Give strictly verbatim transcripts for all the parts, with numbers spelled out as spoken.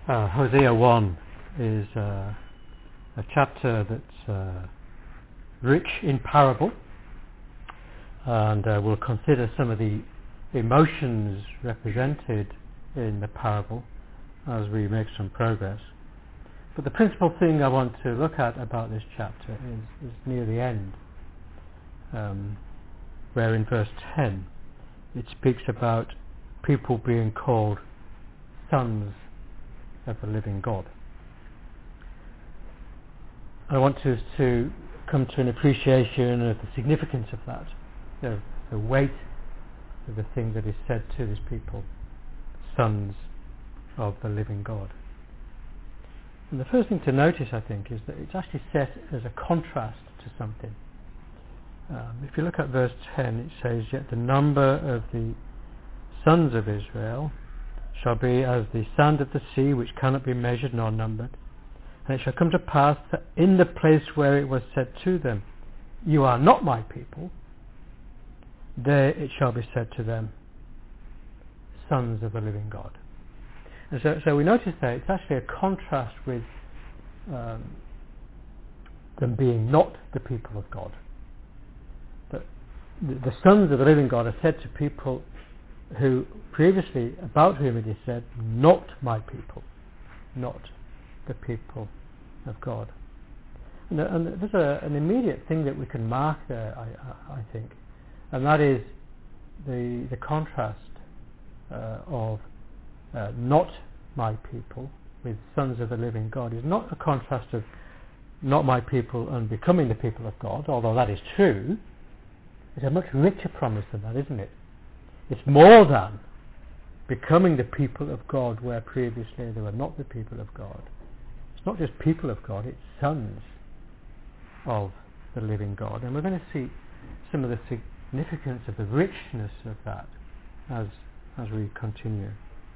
Uh, Hosea one is uh, a chapter that's uh, rich in parable, and uh, we'll consider some of the emotions represented in the parable as we make some progress. But the principal thing I want to look at about this chapter is, is near the end, um, where in verse ten it speaks about people being called sons of the living God. I want us to come to an appreciation of the significance of that, of the weight of the thing that is said to these people, sons of the living God. And the first thing to notice, I think, is that it's actually set as a contrast to something. Um, if you look at verse ten, it says, "Yet the number of the sons of Israel shall be as the sand of the sea, which cannot be measured nor numbered. And it shall come to pass that in the place where it was said to them, You are not my people, there it shall be said to them, sons of the living God." And so, so we notice that it's actually a contrast with um, them being not the people of God. That the, the sons of the living God are said to people who previously, about whom it is said, not my people, not the people of God. And, and there's a, an immediate thing that we can mark there, I, I, I think, and that is the, the contrast uh, of uh, not my people with sons of the living God is not a contrast of not my people and becoming the people of God, although that is true. It's a much richer promise than that, isn't it? It's more than becoming the people of God where previously they were not the people of God. It's not just people of God, it's sons of the living God. And we're going to see some of the significance of the richness of that as as we continue.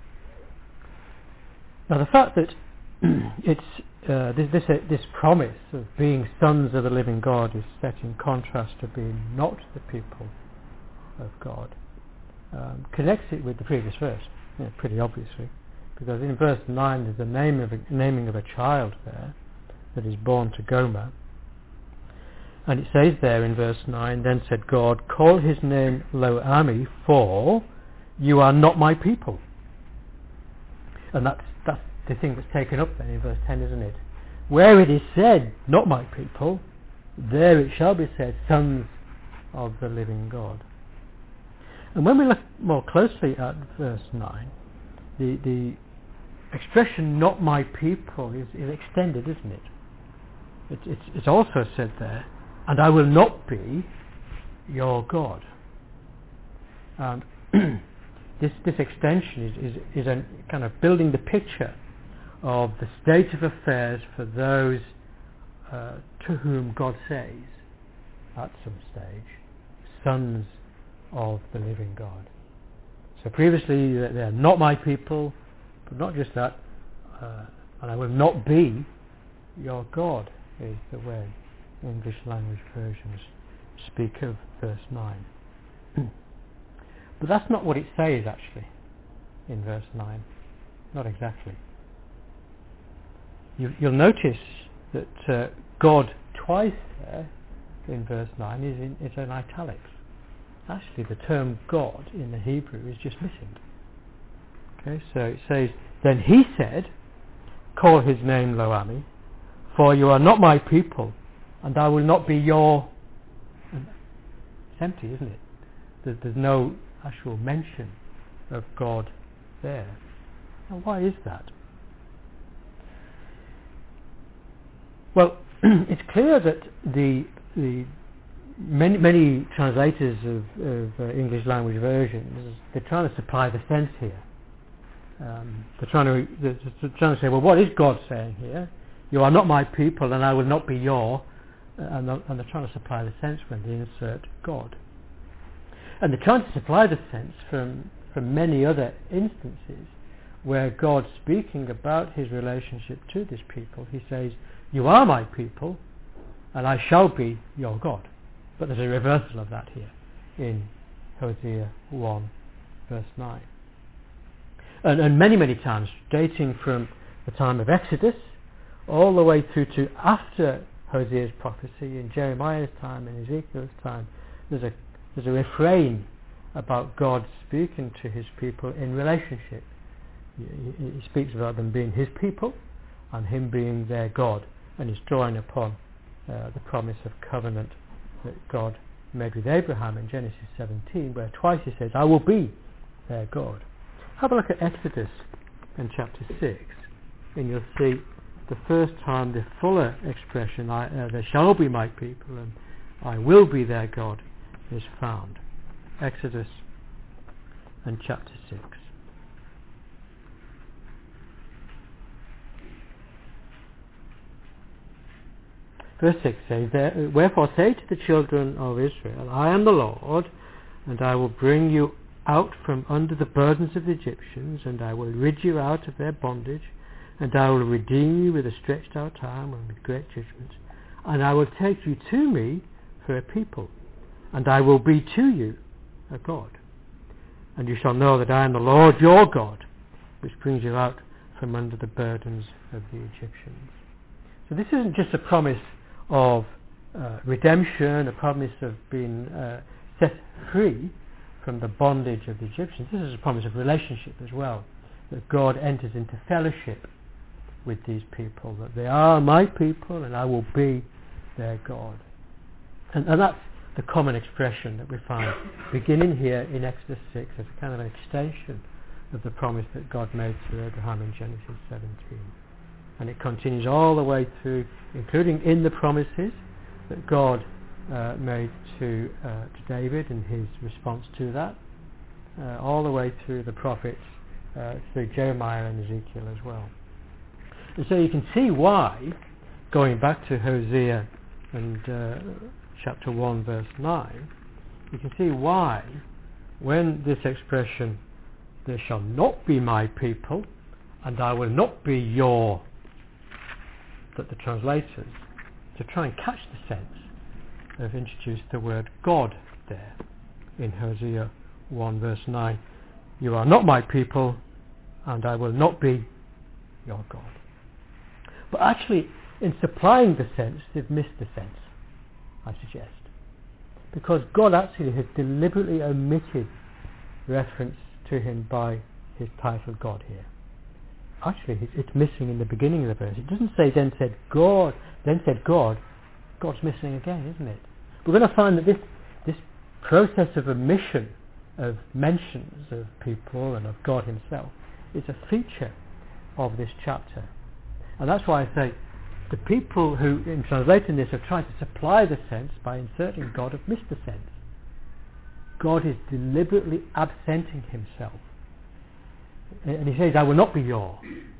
Now the fact that it's uh, this, this, uh, this promise of being sons of the living God is set in contrast to being not the people of God um, connects it with the previous verse, you know, pretty obviously, because in verse nine there's the name of a, naming of a child there that is born to Gomer, and it says there in verse nine, "Then said God, Call his name Lo-Ami, for you are not my people." And that's that's the thing that's taken up then in verse ten, isn't it? Where it is said, not my people, there it shall be said, sons of the living God. And when we look more closely at verse nine, the, the expression not my people is, is extended, isn't it? it it's, it's also said there, and I will not be your God. And this, this extension is, is, is a kind of building the picture of the state of affairs for those uh, to whom God says, at some stage, sons of the living God. So previously they are not my people, but not just that, uh, and I will not be your God is the way English language versions speak of verse nine. But that's not what it says actually in verse nine, not exactly. You, you'll notice that uh, God twice there in verse nine is in, is in italics. Actually the term God in the Hebrew is just missing. Okay, so it says, "Then he said, Call his name Lo-Ami, for you are not my people, and I will not be your..." And it's empty, isn't it? There's, there's no actual mention of God there. Now why is that? Well, it's clear that the the Many, many translators of, of uh, English language versions, they're trying to supply the sense here. Um, they're trying to they're, they're trying to say, well, what is God saying here? You are not my people, and I will not be your. Uh, and, they're, and they're trying to supply the sense when they insert God. And they're trying to supply the sense from from many other instances where God, speaking about his relationship to this people, he says, "You are my people, and I shall be your God." But there's a reversal of that here in Hosea one verse nine. And, and many, many times, dating from the the time of Exodus, all the way through to after Hosea's prophecy, in Jeremiah's time, in Ezekiel's time. There's a, there's a refrain about God speaking to his people in relationship. He, he, he speaks about them being his people and him being their God, and he's drawing upon uh, the promise of covenant that God made with Abraham in Genesis seventeen, where twice he says, I will be their God. Have a look at Exodus in chapter six, and you'll see the first time the fuller expression, I, uh, they shall be my people and I will be their God, is found. Exodus and chapter six. Verse six says, Wherefore say to the children of Israel, I am the Lord, and I will bring you out from under the burdens of the Egyptians, and I will rid you out of their bondage, and I will redeem you with a stretched out arm and with great judgment, and I will take you to me for a people, and I will be to you a God. And you shall know that I am the Lord your God, which brings you out from under the burdens of the Egyptians. So this isn't just a promise of uh, redemption, a promise of being uh, set free from the bondage of the Egyptians. This is a promise of relationship as well, that God enters into fellowship with these people, that they are my people and I will be their God. And, and that's the common expression that we find beginning here in Exodus six as a kind of an extension of the promise that God made to Abraham in Genesis seventeen. And it continues all the way through, including in the promises that God uh, made to, uh, to David and his response to that, uh, all the way through the prophets, uh, through Jeremiah and Ezekiel as well. And so you can see why, going back to Hosea and uh, chapter one verse nine, you can see why when this expression, they shall not be my people and I will not be your, that the translators, to try and catch the sense, have introduced the word God there in Hosea one verse nine. You are not my people and I will not be your God. But actually, in supplying the sense, they've missed the sense, I suggest. Because God actually has deliberately omitted reference to him by his title God here. Actually, it's missing in the beginning of the verse. It doesn't say then said God, then said God. God's missing again, isn't it? We're going to find that this, this process of omission of mentions of people and of God himself is a feature of this chapter. And that's why I say the people who, in translating this, have tried to supply the sense by inserting God have missed the sense. God is deliberately absenting himself. And he says, I will not be your.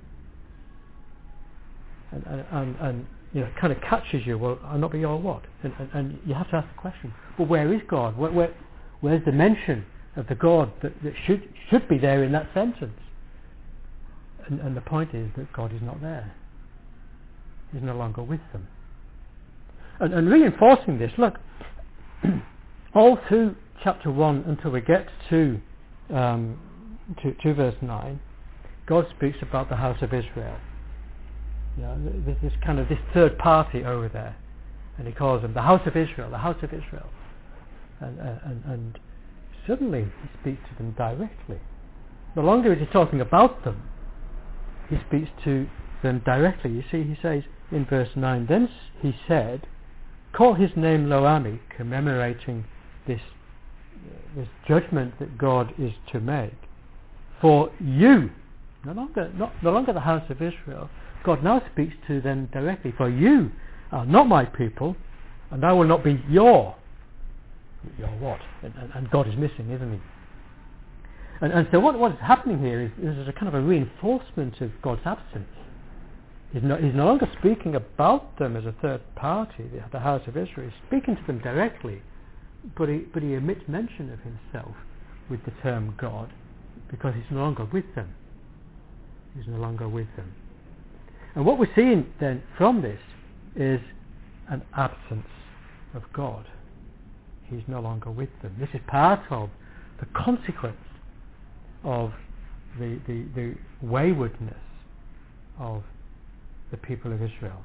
And, and, and, and you know, kind of catches you, well, I'll not be your what? And, and, and you have to ask the question, well, where is God? Where, where, where's the mention of the God that, that should, should be there in that sentence? And, and the point is that God is not there. He's no longer with them. And, and reinforcing this, look, all through chapter one until we get to um, To, to verse nine, God speaks about the house of Israel. You know, there's this kind of this third party over there, and he calls them the house of Israel, the house of Israel. And, uh, and, and suddenly he speaks to them directly. No longer is he talking about them, he speaks to them directly. You see, he says in verse nine, then he said, call his name Lo-Ami, commemorating this, uh, this judgment that God is to make. For you, no longer, not, no longer the house of Israel, God now speaks to them directly. For you are not my people, and I will not be your. Your what? And, and, and God is missing, isn't he? And, and so what, what is happening here is, is a kind of a reinforcement of God's absence. He's no, he's no longer speaking about them as a third party, the, the house of Israel. He's speaking to them directly, but he, but he omits mention of himself with the term God, because he's no longer with them. He's no longer with them. And what we're seeing then from this is an absence of God. He's no longer with them. This is part of the consequence of the, the, the waywardness of the people of Israel.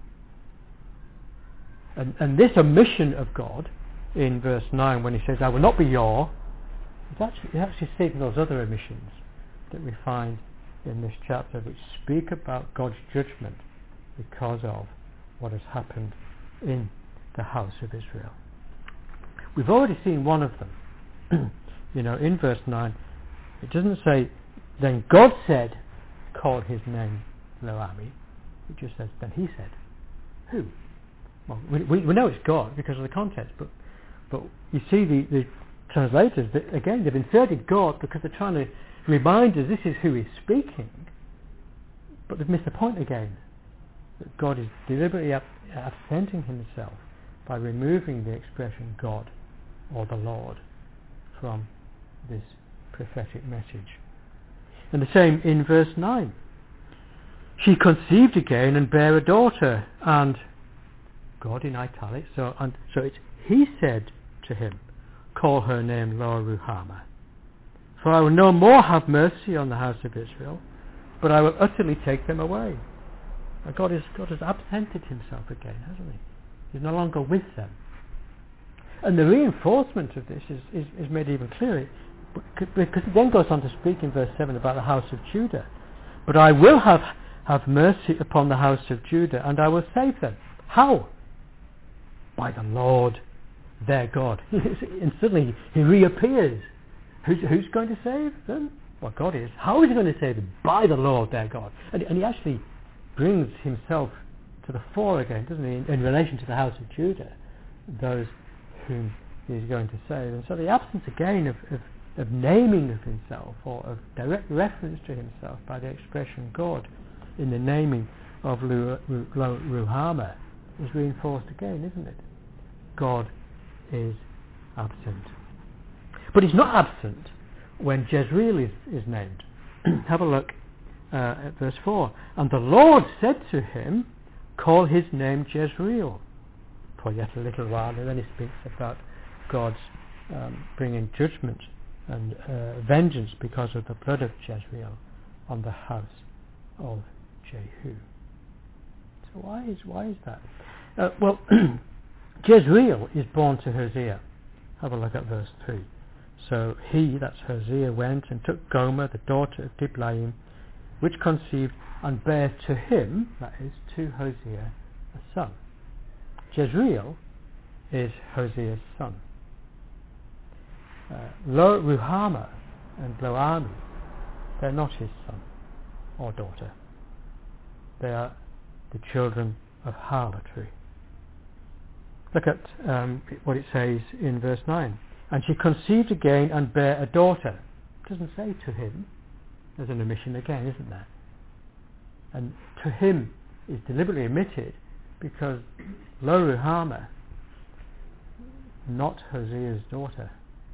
And, and this omission of God in verse nine, when he says, I will not be your, it actually, it actually signals other omissions that we find in this chapter which speak about God's judgment because of what has happened in the house of Israel. We've already seen one of them. You know, in verse nine, it doesn't say, then God said, call his name Lo-Ami. It just says, then he said. Who? Well, we, we, we know it's God because of the context, but but you see the, the translators, that, again, they've inserted God because they're trying to remind us this is who is speaking, but they've missed the point again. That God is deliberately ab- absenting himself by removing the expression God or the Lord from this prophetic message. And the same in verse nine. She conceived again and bare a daughter, and God in italics, so, and, so it's he said to him, call her name Lo-Ruhamah, for I will no more have mercy on the house of Israel, but I will utterly take them away. Now God, is, God has absented himself again, hasn't he? He's no longer with them. And the reinforcement of this is, is, is made even clearer, because it then goes on to speak in verse seven about the house of Judah. But I will have, have mercy upon the house of Judah, and I will save them. How? By the Lord their God. And suddenly he reappears. Who's, who's going to save them? Well, God is. How is he going to save them? By the Lord their God. And, and he actually brings himself to the fore again, doesn't he, in, in relation to the house of Judah, those whom he is going to save. And so the absence again of, of, of naming of himself, or of direct reference to himself by the expression God in the naming of Lo-Ruhamah is reinforced again, isn't it? God is absent. But he's not absent when Jezreel is, is named. Have a look uh, at verse four. And the Lord said to him, call his name Jezreel, for yet a little while. And then he speaks about God's um, bringing judgment and uh, vengeance because of the blood of Jezreel on the house of Jehu. So why is why is that? Uh, well, Jezreel is born to Hosea. Have a look at verse three. So he, that's Hosea, went and took Gomer, the daughter of Diblaim, which conceived and bare to him, that is, to Hosea, a son. Jezreel is Hosea's son. Uh, Lo-Ruhamah and Lo-Ami, they're not his son or daughter. They are the children of harlotry. Look at um, what it says in verse nine. And she conceived again and bare a daughter. It doesn't say to him. There's an omission again, isn't there? And to him is deliberately omitted because Lo-Ruhamah, not Hosea's daughter,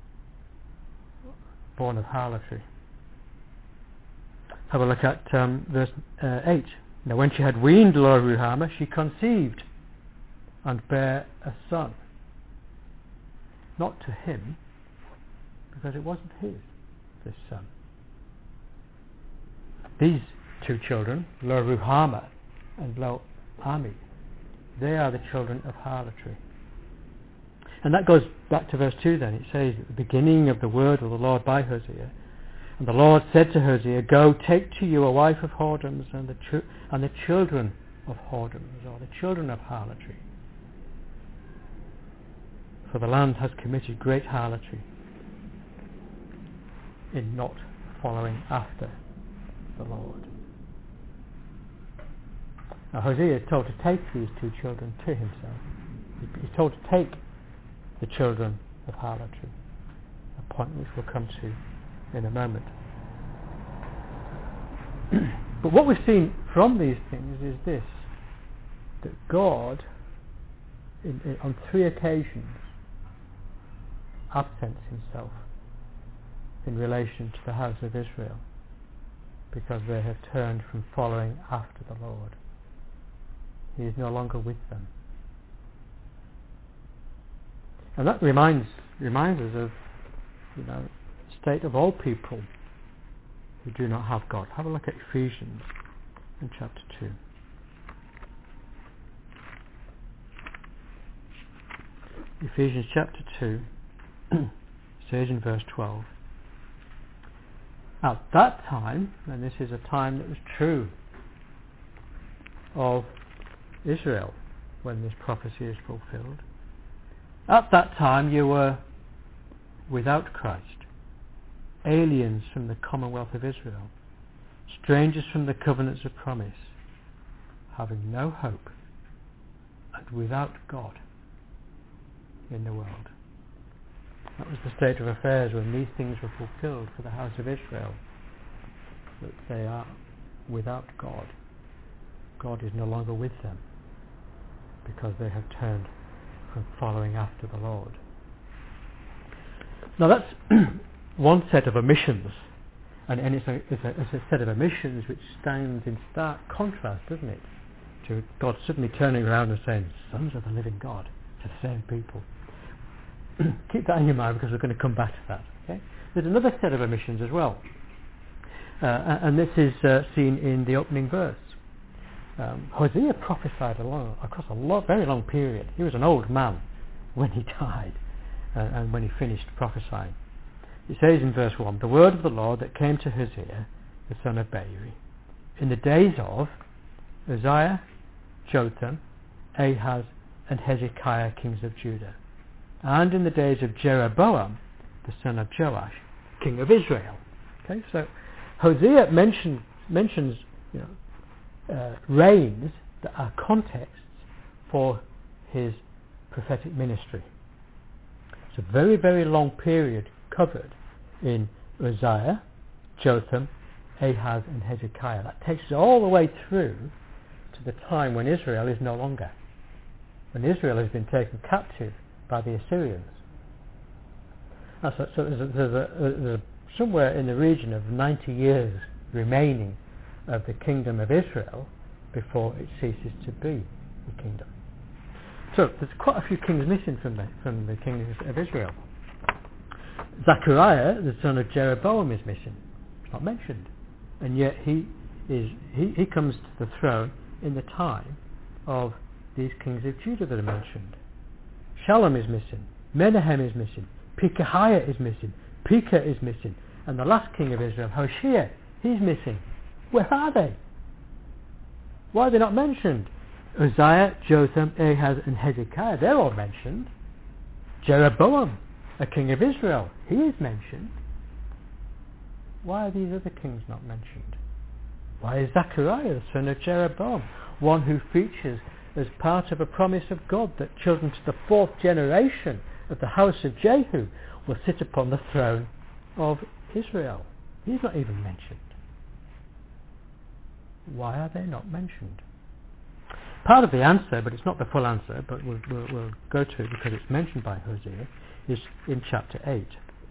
born of harlotry. Have a look at um, verse uh, eight. Now when she had weaned Lo-Ruhamah, she conceived and bare a son. Not to him, because it wasn't his, this son. These two children, Lo-Ruhamah and Lo-Ami, they are the children of harlotry. And that goes back to verse two then. It says, at the beginning of the word of the Lord by Hosea, and the Lord said to Hosea, go, take to you a wife of whoredoms and the, ch- and the children of whoredoms, or the children of harlotry. For the land has committed great harlotry in not following after the Lord. Now Hosea is told to take these two children to himself. He's told to take the children of harlotry, a point which we'll come to in a moment. But what we've seen from these things is this, that God, in, in, on three occasions, absents himself in relation to the house of Israel because they have turned from following after the Lord. He is no longer with them. And that reminds reminds us of, you know, the state of all people who do not have God. Have a look at Ephesians and chapter two. Ephesians chapter two says in verse twelve, at that time, and this is a time that was true of Israel when this prophecy is fulfilled, at that time you were without Christ, aliens from the commonwealth of Israel, strangers from the covenants of promise, having no hope and without God in the world. That was the state of affairs when these things were fulfilled for the house of Israel, that they are without God. God is no longer with them because they have turned from following after the Lord. Now that's one set of omissions, and, and it's, a, it's, a, it's a set of omissions which stands in stark contrast, doesn't it, to God suddenly turning around and saying, sons of the living God, to the same people. Keep that in your mind because we're going to come back to that. Okay? There's another set of omissions as well, uh, and this is uh, seen in the opening verse. Um, Hosea prophesied along, across a lot, very long period. He was an old man when he died uh, and when he finished prophesying. It says in verse one, the word of the Lord that came to Hosea, the son of Beeri, in the days of Uzziah, Jotham, Ahaz, and Hezekiah, kings of Judah, and in the days of Jeroboam, the son of Joash, king of Israel. Okay, so Hosea mention, mentions you know, uh, reigns that are contexts for his prophetic ministry. It's a very, very long period covered in Uzziah, Jotham, Ahaz, and Hezekiah. That takes us all the way through to the time when Israel is no longer, when Israel has been taken captive by the Assyrians. That's a, so there's, a, there's, a, there's a, somewhere in the region of ninety years remaining of the kingdom of Israel before it ceases to be the kingdom. So there's quite a few kings missing from the, from the kingdom of Israel. Zechariah, the son of Jeroboam, is missing. It's not mentioned. And yet he is he, he comes to the throne in the time of these kings of Judah that are mentioned. Shalom is missing. Menahem is missing. Pekahiah is missing. Pekah is missing. And the last king of Israel, Hoshea, he's missing. Where are they? Why are they not mentioned? Uzziah, Jotham, Ahaz, and Hezekiah, they're all mentioned. Jeroboam, a king of Israel, he is mentioned. Why are these other kings not mentioned? Why is Zechariah, the son of Jeroboam, one who features as part of a promise of God that children to the fourth generation of the house of Jehu will sit upon the throne of Israel? He's not even mentioned. Why are they not mentioned? Part of the answer, but it's not the full answer, but we'll, we'll, we'll go to it because it's mentioned by Hosea, is in chapter eight.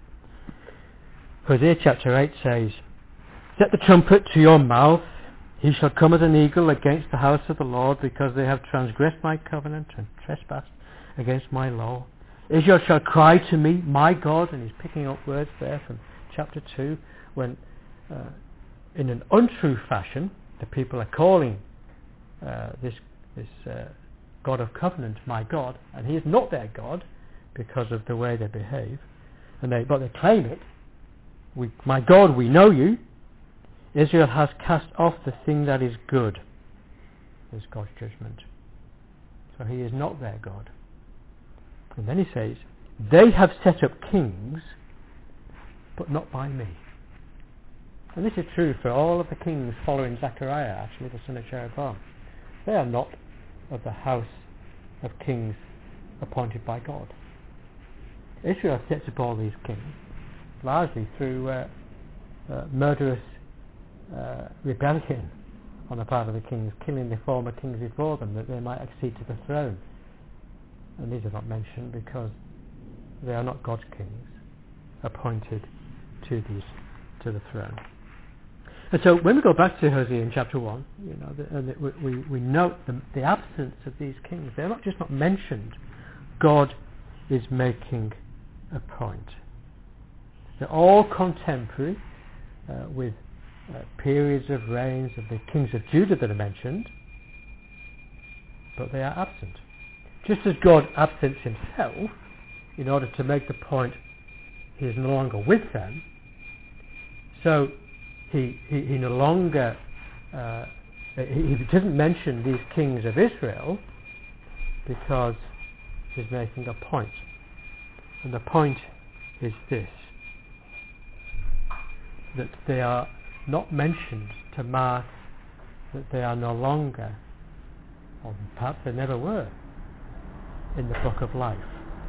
Hosea chapter eight says, set the trumpet to your mouth, he shall come as an eagle against the house of the Lord, because they have transgressed my covenant and trespassed against my law. Israel shall cry to me, my God, and he's picking up words there from chapter two, when uh, in an untrue fashion the people are calling uh, this this uh, God of covenant my God, and he is not their God because of the way they behave, and they but they claim it. We, my God, we know you. Israel has cast off the thing that is good. Is God's judgment. So he is not their God. And then he says, they have set up kings, but not by me. And this is true for all of the kings following Zechariah, actually, the son of Jeroboam. They are not of the house of kings appointed by God. Israel sets up all these kings, largely through uh, uh, murderous uh, rebellion on the part of the kings, killing the former kings before them that they might accede to the throne. And these are not mentioned because they are not God's kings appointed to these to the throne. And so when we go back to Hosea in chapter one, you know, the, and the, we, we note the, the absence of these kings. They're not just not mentioned. God is making a point. They're all contemporary uh, with uh, periods of reigns of the kings of Judah that are mentioned, but they are absent. Just as God absents himself in order to make the point he is no longer with them, so he, he, he no longer, uh, he, he doesn't mention these kings of Israel because he's making a point. And the point is this, that they are not mentioned to mark that they are no longer, or perhaps they never were, in the book of life.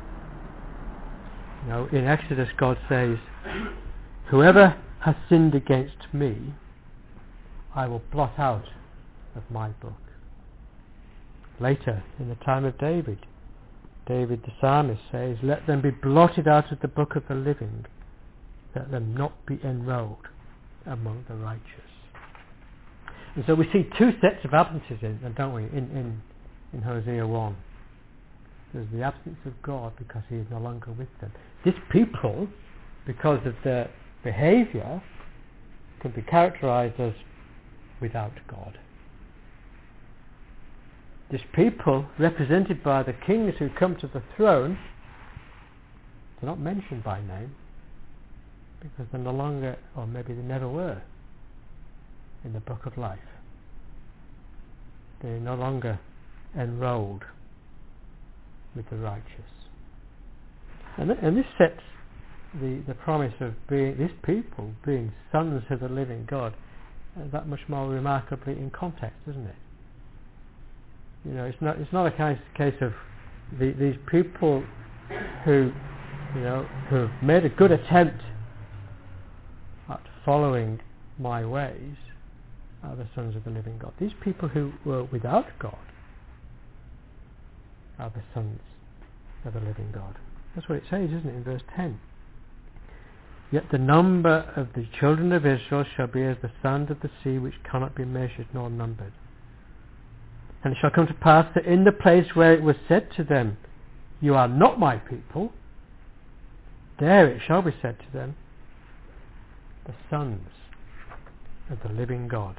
You know, in Exodus God says, whoever has sinned against me, I will blot out of my book. Later, in the time of David, David the psalmist says, let them be blotted out of the book of the living, let them not be enrolled among the righteous. And so we see two sets of absences in, don't we, in, in, in Hosea one. There's the absence of God because he is no longer with them. This people, because of their behaviour, can be characterised as without God. This people, represented by the kings who come to the throne, they're not mentioned by name because they're no longer, or maybe they never were, in the book of life. They're no longer enrolled with the righteous. And, th- and this sets the, the promise of being this people being sons of the living God uh, that much more remarkably in context, isn't it? You know, it's not it's not a case, case of the, these people who, you know, who have made a good attempt at following my ways are the sons of the living God. These people who were without God are the sons of the living God. That's what it says, isn't it, in verse ten? Yet the number of the children of Israel shall be as the sand of the sea, which cannot be measured nor numbered. And it shall come to pass that in the place where it was said to them, you are not my people, there it shall be said to them, the sons of the living God.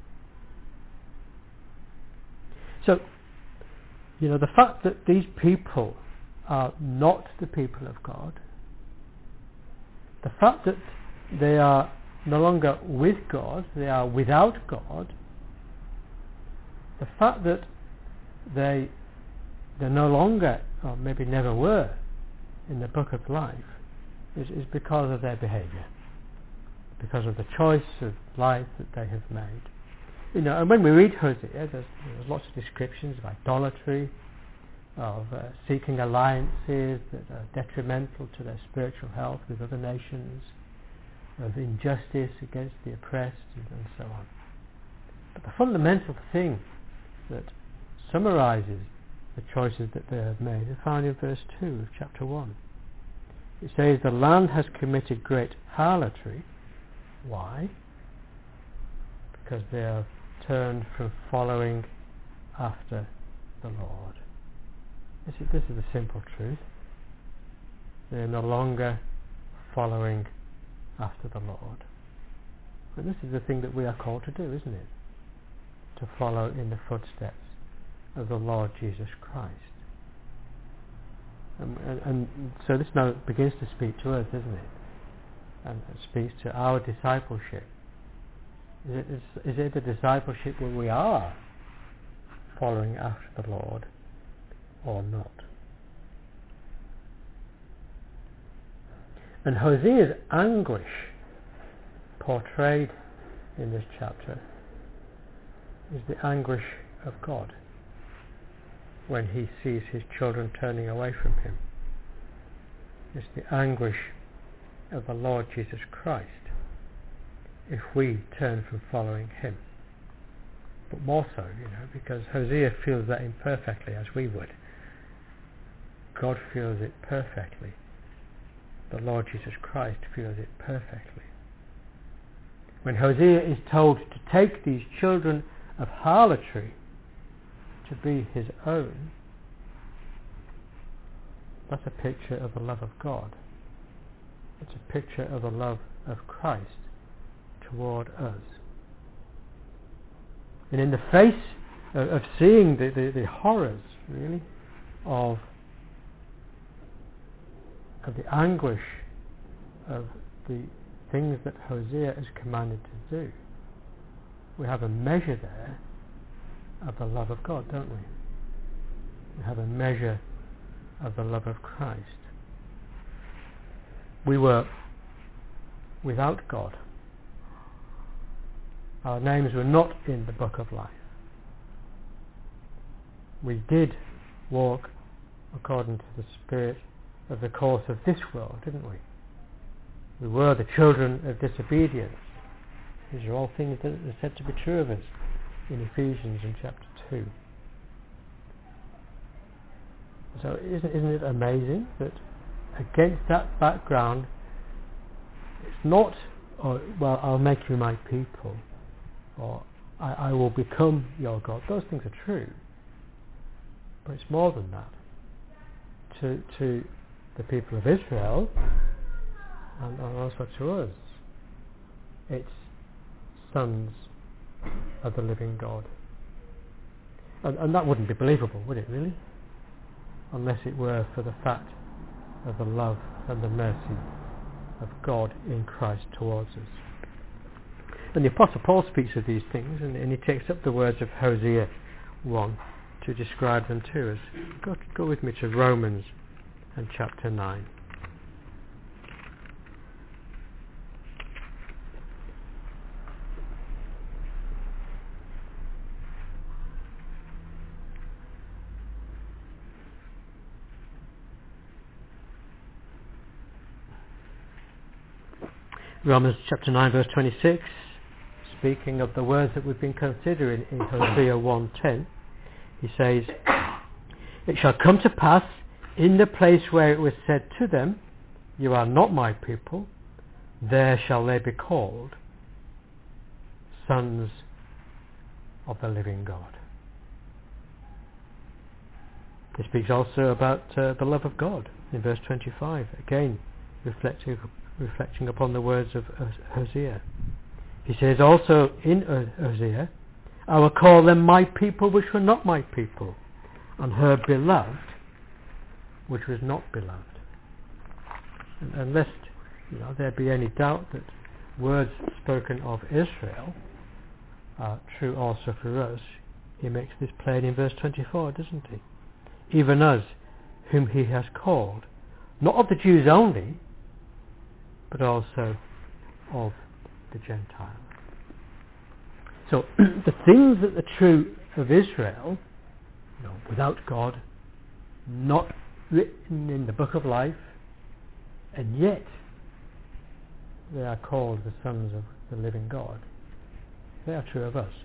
So, you know, the fact that these people are not the people of God, the fact that they are no longer with God, they are without God, the fact that they they're no longer, or maybe never were, in the book of life, is, is because of their behaviour, because of the choice of life that they have made. You know, and when we read Hosea, there's, there's lots of descriptions of idolatry, of uh, seeking alliances that are detrimental to their spiritual health with other nations, of injustice against the oppressed, and, and so on. But the fundamental thing that summarises the choices that they have made is found in verse two of chapter one. It says, the land has committed great harlotry. Why? Because they have turned from following after the Lord. This is, this is the simple truth. They are no longer following after the Lord. And this is the thing that we are called to do, isn't it? To follow in the footsteps of the Lord Jesus Christ. And, and, and so this now begins to speak to us, doesn't it? And it speaks to our discipleship. Is it, is, is it a discipleship where we are following after the Lord or not? And Hosea's anguish portrayed in this chapter is the anguish of God when he sees his children turning away from him. It's the anguish of the Lord Jesus Christ if we turn from following him. But more so, you know, because Hosea feels that imperfectly, as we would. God feels it perfectly. The Lord Jesus Christ feels it perfectly. When Hosea is told to take these children of harlotry to be his own, that's a picture of the love of God. It's a picture of the love of Christ toward us. And in the face of, of seeing the, the, the horrors, really, of, of the anguish of the things that Hosea is commanded to do, we have a measure there of the love of God, don't we? We have a measure of the love of Christ. We were without God. Our names were not in the book of life. We did walk according to the spirit of the course of this world, didn't we? We were the children of disobedience. These are all things that are said to be true of us in Ephesians in chapter two. So isn't, isn't it amazing that against that background, it's not, oh, well, I'll make you my people, or I, I will become your God. Those things are true. But it's more than that. To, to the people of Israel, and, and also to us, it's sons of the living God. And, and that wouldn't be believable, would it really? Unless it were for the fact of the love and the mercy of God in Christ towards us. And the Apostle Paul speaks of these things, and, and he takes up the words of Hosea one to describe them to us. Go, go with me to Romans and chapter nine. Romans chapter nine verse twenty-six, speaking of the words that we've been considering in Hosea one ten, he says, "It shall come to pass in the place where it was said to them, you are not my people, there shall they be called sons of the living God." He speaks also about uh, the love of God in verse twenty-five, again reflecting reflecting upon the words of Hosea. He says also in Hosea, "I will call them my people which were not my people, and her beloved which was not beloved." And, and lest you know, there be any doubt that words spoken of Israel are true also for us, he makes this plain in verse twenty-four, doesn't he? "Even us, whom he has called, not of the Jews only, but also of the Gentiles." So the things that are true of Israel, you know, without God, not written in the book of life, and yet they are called the sons of the living God, they are true of us,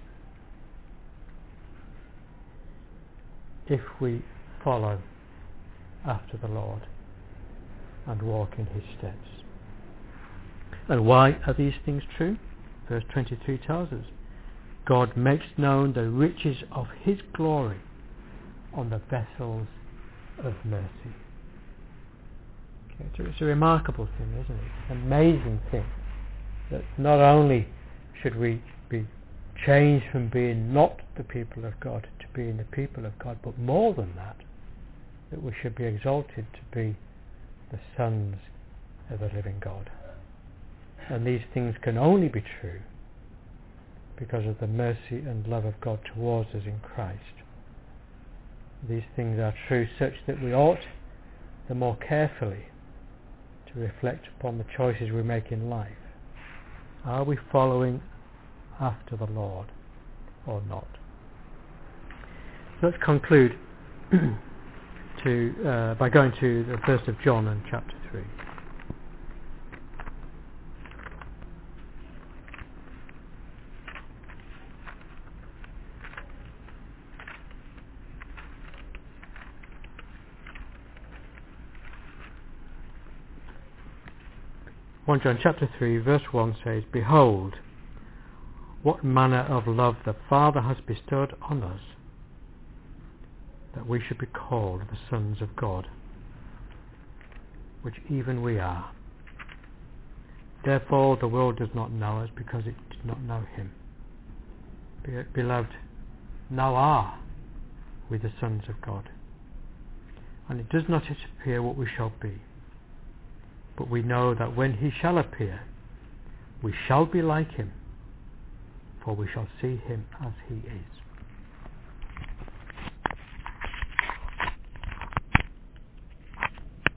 if we follow after the Lord and walk in his steps. And why are these things true? Verse twenty-three tells us, "God makes known the riches of his glory on the vessels of mercy." Okay, so it's a remarkable thing, isn't it? It's an amazing thing that not only should we be changed from being not the people of God to being the people of God, but more than that, that we should be exalted to be the sons of the living God. And these things can only be true because of the mercy and love of God towards us in Christ. These things are true such that we ought the more carefully to reflect upon the choices we make in life. Are we following after the Lord or not? So let's conclude to uh, by going to the first of John and chapter three. First John chapter three verse one says, "Behold, what manner of love the Father has bestowed on us, that we should be called the sons of God, which even we are. Therefore the world does not know us, because it did not know him. Be- beloved, now are we the sons of God, and it does not yet appear what we shall be. But we know that when he shall appear, we shall be like him, for we shall see him as he is.